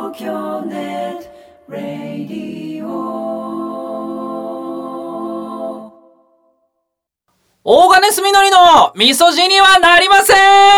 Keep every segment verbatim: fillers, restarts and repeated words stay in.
東京ネットラディオ。大金住のりのみそじにはなりません。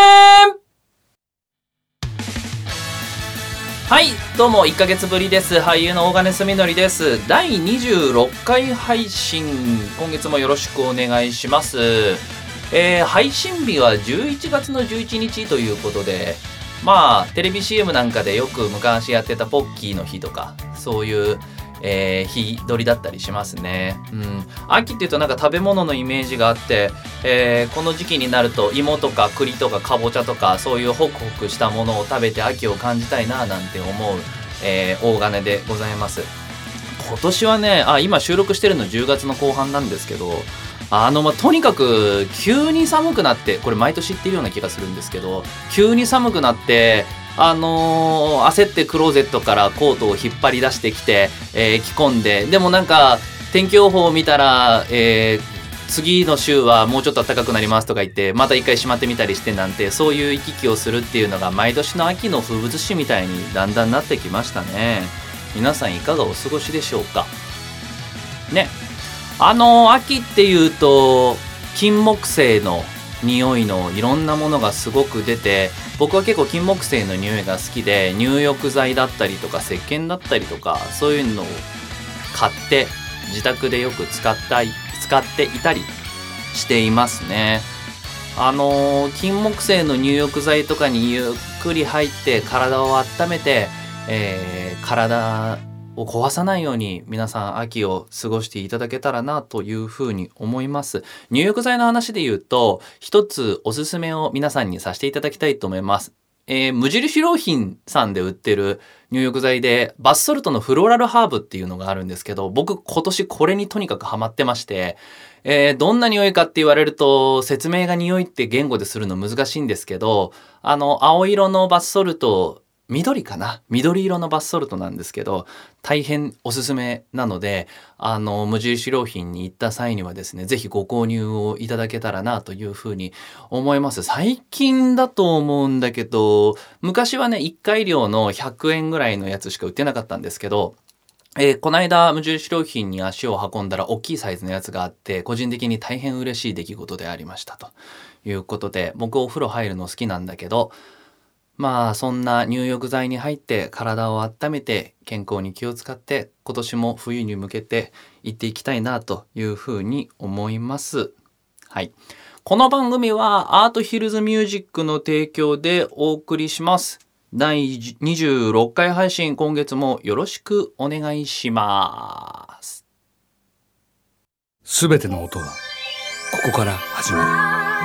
はい、どうもいっかげつぶりです。俳優の大金住のりです。だいにじゅうろっかい配信、今月もよろしくお願いします。えー、配信日はじゅういちがつのじゅういちにちということで、まあテレビ シーエム なんかでよく昔やってたポッキーの日とかそういう、えー、日取りだったりしますね。うん、秋っていうとなんか食べ物のイメージがあって、えー、この時期になると芋とか栗とかかぼちゃとかそういうホクホクしたものを食べて秋を感じたいななんて思う、えー、大金でございます。今年はね、あ、今収録してるのじゅうがつの後半なんですけど、あのまあ、とにかく急に寒くなって、これ毎年言ってるような気がするんですけど、急に寒くなってあのー、焦ってクローゼットからコートを引っ張り出してきて、えー、着込んで、でもなんか天気予報を見たら、えー、次の週はもうちょっと暖かくなりますとか言ってまた一回しまってみたりしてなんて、そういう行き来をするっていうのが毎年の秋の風物詩みたいにだんだんなってきましたね。皆さんいかがお過ごしでしょうかね。あの秋っていうと金木犀の匂いのいろんなものがすごく出て、僕は結構金木犀の匂いが好きで、入浴剤だったりとか石鹸だったりとかそういうのを買って自宅でよく使った使っていたりしていますね。あの金木犀の入浴剤とかにゆっくり入って体を温めて、えー、体を壊さないように皆さん秋を過ごしていただけたらなというふうに思います。入浴剤の話で言うと一つおすすめを皆さんにさせていただきたいと思います。えー、無印良品さんで売ってる入浴剤でバスソルトのフローラルハーブっていうのがあるんですけど、僕今年これにとにかくハマってまして、えー、どんな匂いかって言われると説明が匂いって言語でするの難しいんですけど、あの青色のバスソルト、緑かな緑色のバスソルトなんですけど大変おすすめなので、あの無印良品に行った際にはですね、ぜひご購入をいただけたらなというふうに思います。最近だと思うんだけど、昔はねいっかい量のひゃくえんぐらいのやつしか売ってなかったんですけど、えー、この間無印良品に足を運んだら大きいサイズのやつがあって、個人的に大変嬉しい出来事でありましたということで、僕お風呂入るの好きなんだけど、まあそんな入浴剤に入って体を温めて健康に気を使って今年も冬に向けて行っていきたいなというふうに思います。はい、この番組はアートヒルズミュージックの提供でお送りします。だいにじゅうろっかい配信、今月もよろしくお願いします。 すべての音はここから始まる。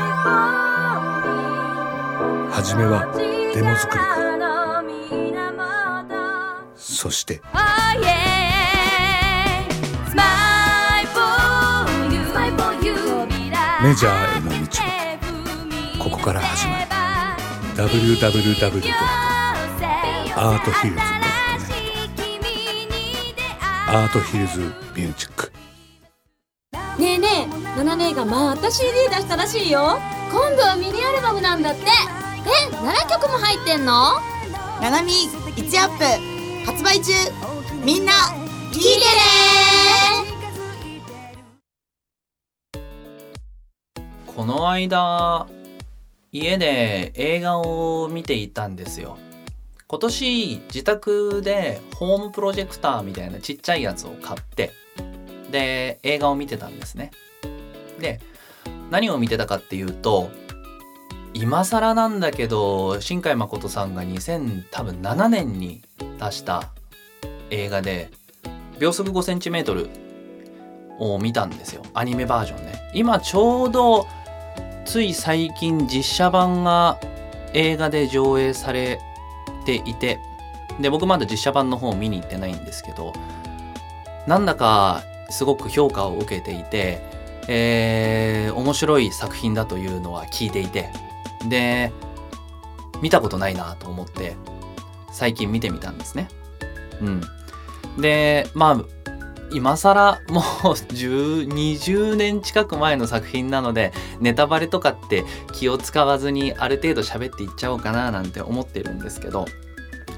はじめはデモ作りから、そしてメジャーへの道はここから始まる。 ダブリューダブリューダブリュードットアートヒルズドットネット アートヒルズミュージック。 ねえねえ、ナナ姉がまた シーディー 出したらしいよ。今度はミニアルバムなんだって。え、ななきょくも入ってんの？ ナナミいちアップ発売中。みんな聞いてね。この間家で映画を見ていたんですよ。今年自宅でホームプロジェクターみたいなちっちゃいやつを買って、で映画を見てたんですね。で何を見てたかっていうと、今更なんだけど新海誠さんがにせんななねんに出した映画で秒速 ごセンチメートル を見たんですよ。アニメバージョンね。今ちょうどつい最近実写版が映画で上映されていて、で僕まだ実写版の方を見に行ってないんですけど、なんだかすごく評価を受けていて、えー、面白い作品だというのは聞いていて、で見たことないなと思って最近見てみたんですね。うんでまあ今更もうじゅう、にじゅうねん近く前の作品なのでネタバレとかって気を使わずにある程度喋っていっちゃおうかななんて思ってるんですけど、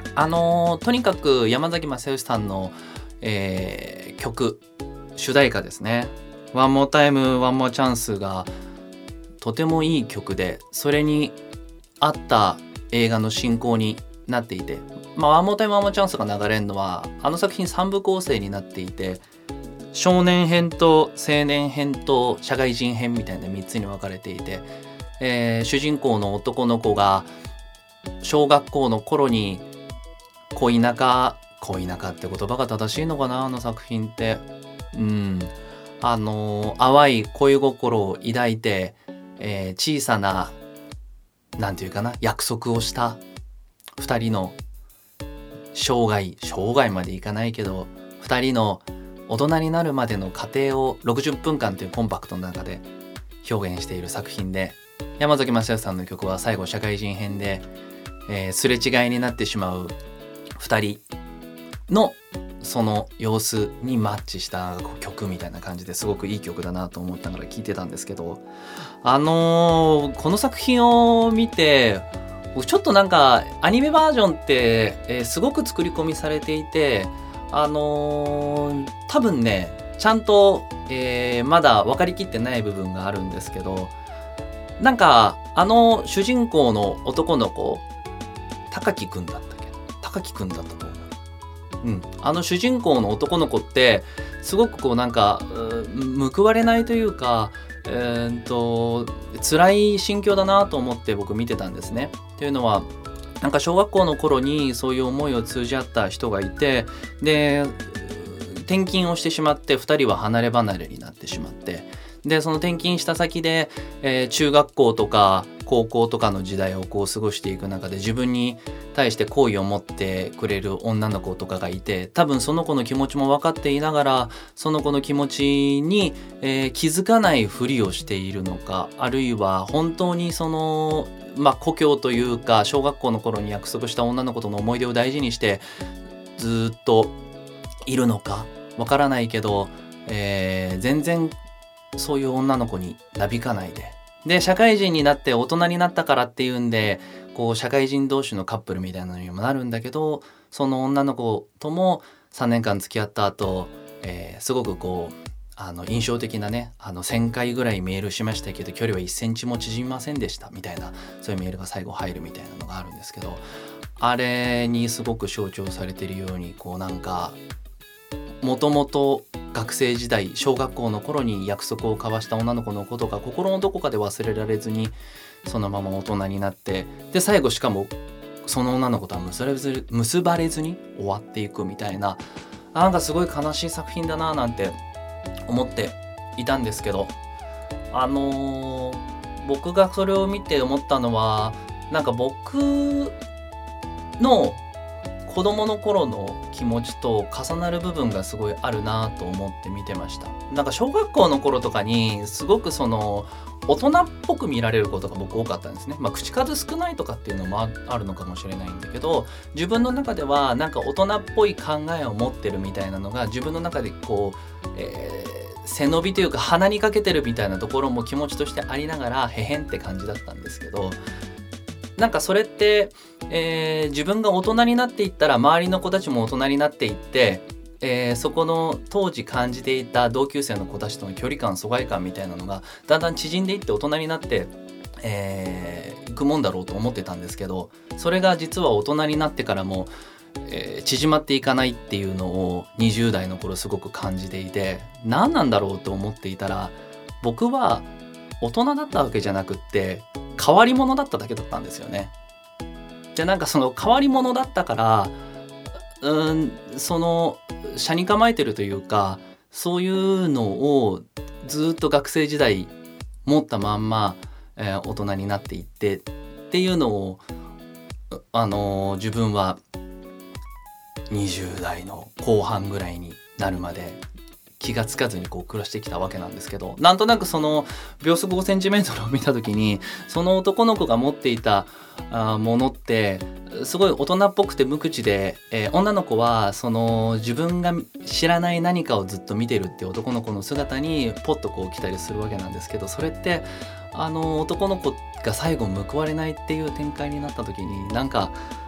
あのー、とにかく山崎まさよしさんの、えー、曲主題歌ですね、One More Time One More Chance がとてもいい曲で、それに合った映画の進行になっていて、まあ、One More Time One More Chance が流れるのはあの作品さんぶ構成になっていて、少年編と青年編と社会人編みたいなみっつに分かれていて、えー、主人公の男の子が小学校の頃に恋仲恋仲って言葉が正しいのかな、あの作品って。うんあの淡い恋心を抱いて、えー、小さななんていうかな約束をしたふたりの生涯生涯までいかないけどふたりの大人になるまでの過程をろくじゅっぷんかんというコンパクトの中で表現している作品で、山崎まさよしさんの曲は最後社会人編で、えー、すれ違いになってしまうふたりのその様子にマッチした曲みたいな感じですごくいい曲だなと思ったから聴いてたんですけど、あのー、この作品を見てちょっとなんかアニメバージョンって、えー、すごく作り込みされていて、あのー、多分ねちゃんと、えー、まだ分かりきってない部分があるんですけど、なんかあの主人公の男の子高木くんだったっけ高木くんだったと思う。うん、あの主人公の男の子ってすごくこうなんか報われないというか、えー、と辛い心境だなと思って僕見てたんですね。というのはなんか小学校の頃にそういう思いを通じ合った人がいて、で転勤をしてしまってふたりは離れ離れになってしまって、でその転勤した先で、えー、中学校とか高校とかの時代をこう過ごしていく中で自分に対して好意を持ってくれる女の子とかがいて、多分その子の気持ちも分かっていながらその子の気持ちに、えー、気づかないふりをしているのか、あるいは本当にその、まあ、故郷というか小学校の頃に約束した女の子との思い出を大事にしてずっといるのか分からないけど、えー、全然そういう女の子になびかないで、で社会人になって大人になったからっていうんでこう社会人同士のカップルみたいなのにもなるんだけど、その女の子ともさんねんかん付き合った後、えー、すごくこうあの印象的なね、あのせんかいぐらいメールしましたけど距離はいっセンチも縮みませんでしたみたいな、そういうメールが最後入るみたいなのがあるんですけど、あれにすごく象徴されているように、こうなんかもともと学生時代小学校の頃に約束を交わした女の子のことが心のどこかで忘れられずにそのまま大人になって、で最後しかもその女の子とは結ばれず、結ばれずに終わっていくみたいな、なんかすごい悲しい作品だななんて思っていたんですけど、あのー、僕がそれを見て思ったのは、なんか僕の子供の頃の気持ちと重なる部分がすごいあるなと思って見てました。なんか小学校の頃とかにすごくその大人っぽく見られることが僕多かったんですね。まあ口数少ないとかっていうのもあるのかもしれないんだけど、自分の中ではなんか大人っぽい考えを持ってるみたいなのが自分の中でこう、えー、背伸びというか鼻にかけてるみたいなところも気持ちとしてありながらへへんって感じだったんですけど、なんかそれって、えー、自分が大人になっていったら周りの子たちも大人になっていって、えー、そこの当時感じていた同級生の子たちとの距離感疎外感みたいなのがだんだん縮んでいって大人になって、えー、いくもんだろうと思ってたんですけど、それが実は大人になってからも、えー、縮まっていかないっていうのをにじゅう代の頃すごく感じていて、何なんだろうと思っていたら、僕は大人だったわけじゃなくって変わり者だっただけだったんですよね。でなんかその変わり者だったからうーんその車に構えてるというか、そういうのをずっと学生時代持ったまんま、えー、大人になっていってっていうのを、あのー、自分はにじゅう代の後半ぐらいになるまで気がつかずにこう暮らしてきたわけなんですけど、なんとなくその秒速ごセンチメートルを見た時にその男の子が持っていたあものってすごい大人っぽくて無口で、えー、女の子はその自分が知らない何かをずっと見てるっていう男の子の姿にポッとこう来たりするわけなんですけど、それってあの男の子が最後報われないっていう展開になった時になんか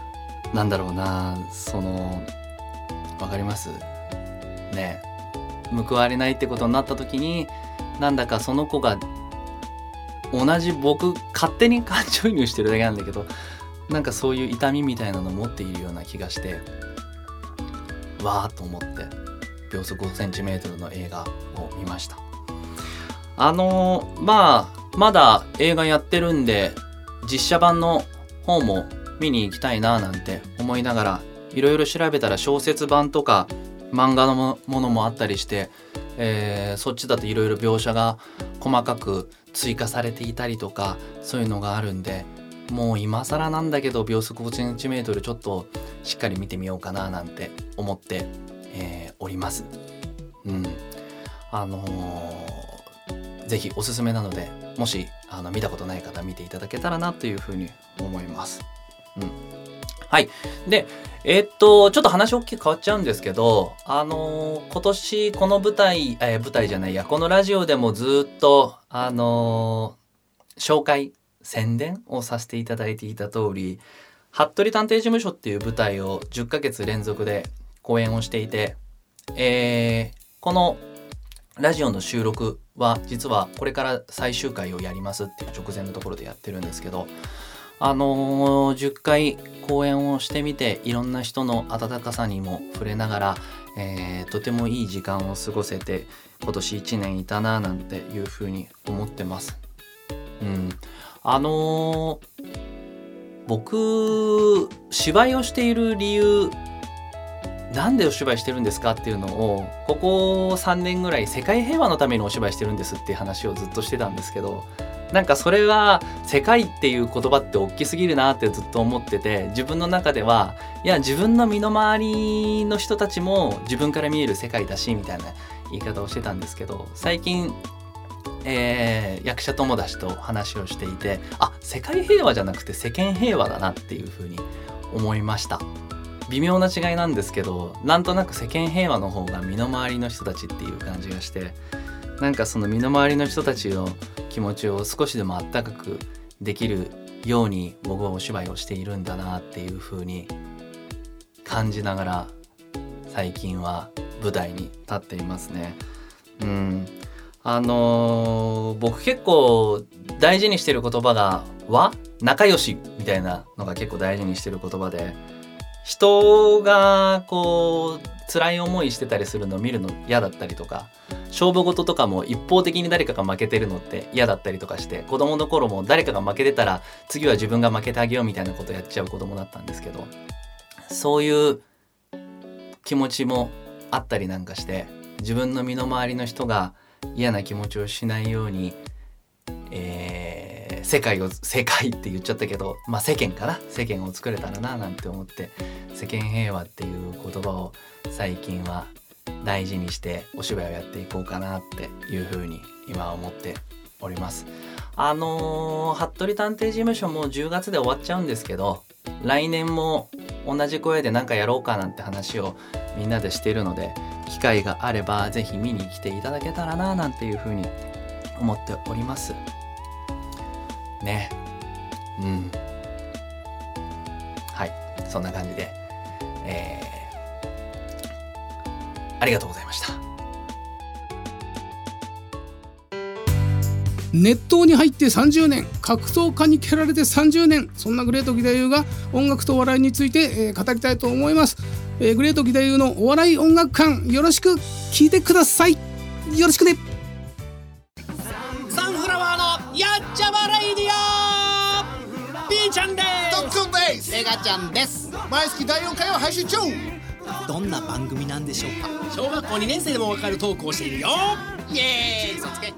なんだろうな、そのわかりますね。報われないってことになった時に、なんだかその子が同じ、僕勝手に感情移入してるだけなんだけど、なんかそういう痛みみたいなのを持っているような気がして、わーっと思って秒速ごセンチメートルの映画を見ました。あのー、まあまだ映画やってるんで実写版の方も見に行きたいななんて思いながら、いろいろ調べたら小説版とか漫画のものもあったりして、えー、そっちだといろいろ描写が細かく追加されていたりとか、そういうのがあるんで、もう今更なんだけど秒速ごセンチメートルちょっとしっかり見てみようかななんて思って、えー、おります。うんあのー、ぜひおすすめなので、もしあの見たことない方見ていただけたらなというふうに思います。うん、はい。で、えー、っとちょっと話大きく変わっちゃうんですけど、あのー、今年この舞台、えー、舞台じゃないやこのラジオでもずっとあのー、紹介宣伝をさせていただいていた通り、服部探偵事務所っていう舞台をじゅっかげつ連続で公演をしていて、えー、このラジオの収録は実はこれから最終回をやりますっていう直前のところでやってるんですけど、あのー、じゅっかい公演をしてみて、いろんな人の温かさにも触れながら、えー、とてもいい時間を過ごせて、今年いちねんいたななんていうふうに思ってます。うんあのー、僕芝居をしている理由、なんでお芝居してるんですかっていうのをここさんねんぐらい世界平和のためにお芝居してるんですっていう話をずっとしてたんですけど、なんかそれは世界っていう言葉って大きすぎるなってずっと思ってて、自分の中ではいや自分の身の回りの人たちも自分から見える世界だしみたいな言い方をしてたんですけど、最近えー、役者友達と話をしていて、あ、世界平和じゃなくて世間平和だなっていうふうに思いました。微妙な違いなんですけど、なんとなく世間平和の方が身の回りの人たちっていう感じがして、なんかその身の回りの人たちの気持ちを少しでもあったかくできるように僕はお芝居をしているんだなっていうふうに感じながら、最近は舞台に立っていますね。うんあのー、僕結構大事にしてる言葉が和仲良しみたいなのが結構大事にしてる言葉で、人がこう辛い思いしてたりするのを見るの嫌だったりとか、勝負事とかも一方的に誰かが負けてるのって嫌だったりとかして、子供の頃も誰かが負けてたら次は自分が負けてあげようみたいなことやっちゃう子供だったんですけど、そういう気持ちもあったりなんかして、自分の身の回りの人が嫌な気持ちをしないように、えー、世界を世界って言っちゃったけど、まあ世間かな世間を作れたらななんて思って、世間平和っていう言葉を最近は大事にしてお芝居をやっていこうかなっていうふうに今は思っております。あのー、服部探偵事務所もじゅうがつで終わっちゃうんですけど、来年も同じ声で何かやろうかなんて話をみんなでしているので、機会があればぜひ見に来ていただけたらななんていうふうに思っておりますね。うんはいそんな感じで、えー、ありがとうございました。 熱湯に入ってさんじゅうねん、格闘家に蹴られてさんじゅうねん、そんなグレート義太夫が音楽とお笑いについて、えー、語りたいと思います。えー、グレート義太夫のお笑い音楽館、よろしく聞いてください。よろしくね。 サンフラワーのやっちゃまレイディオ、 B ちゃんです。 トックンです。 レガちゃんです。 毎月だいよんかいを配信中。 どんな番組なんでしょうか。小学校にねん生でもわかるトークをしているよ。イエーイ、そつけ。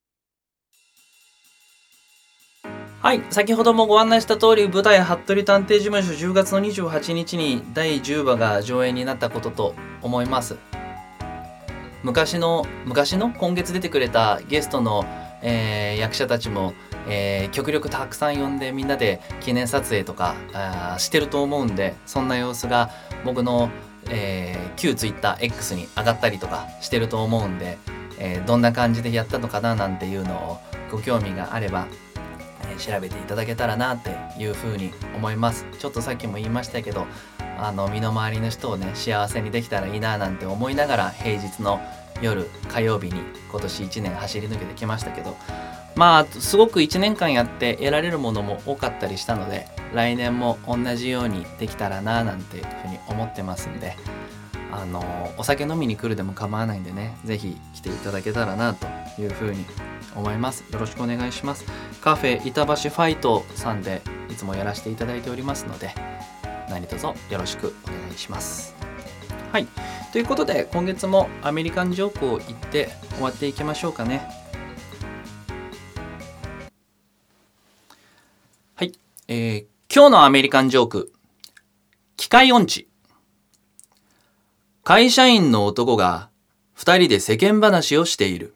はい、先ほどもご案内した通り、舞台服部探偵事務所じゅうがつのにじゅうはちにちにだいじゅうわが上演になったことと思います。昔の昔の今月出てくれたゲストの、えー、役者たちも、えー、極力たくさん呼んでみんなで記念撮影とかあしてると思うんで、そんな様子が僕の、えー、旧 TwitterX に上がったりとかしてると思うんで、えー、どんな感じでやったのかななんていうのをご興味があれば調べていただけたらなっていうふうに思います。ちょっとさっきも言いましたけど、あの身の回りの人をね幸せにできたらいいななんて思いながら平日の夜火曜日に今年いちねん走り抜けてきましたけど、まあすごくいちねんかんやって得られるものも多かったりしたので、来年も同じようにできたらななんていうふうに思ってますんで、あのお酒飲みに来るでも構わないんでね、ぜひ来ていただけたらなというふうに思います。よろしくお願いします。カフェ板橋ファイトさんでいつもやらせていただいておりますので、何卒よろしくお願いします。はい、ということで今月もアメリカンジョークを言って終わっていきましょうかね。はい、えー、今日のアメリカンジョーク、機械音痴。会社員の男が二人で世間話をしている。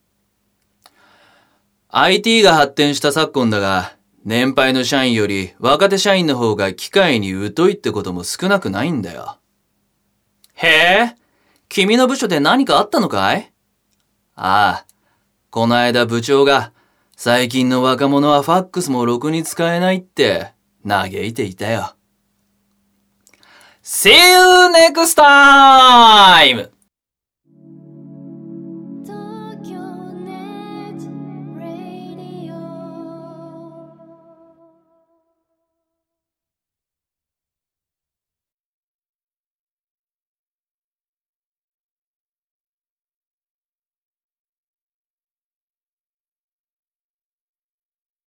アイティー が発展した昨今だが、年配の社員より若手社員の方が機械に疎いってことも少なくないんだよ。へえ、君の部署で何かあったのかい？ああ、この間部長が最近の若者はファックスもろくに使えないって嘆いていたよ。See you next time!